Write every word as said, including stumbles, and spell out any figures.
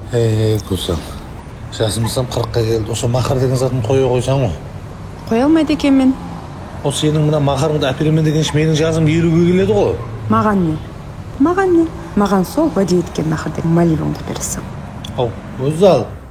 Эй, Гүлсім, жасымсам қырыққа келді. Осы мақар деген затын қоя қойсаң ғой. Қоя алмайды екенмін. О, сенің мына мақарыңды әперемен дегенше менің жазым елуге келеді ғой. Маған не? Маған не? Маған сол уәде еткен мақардан малибаңды бересің. Ау, өзі ал.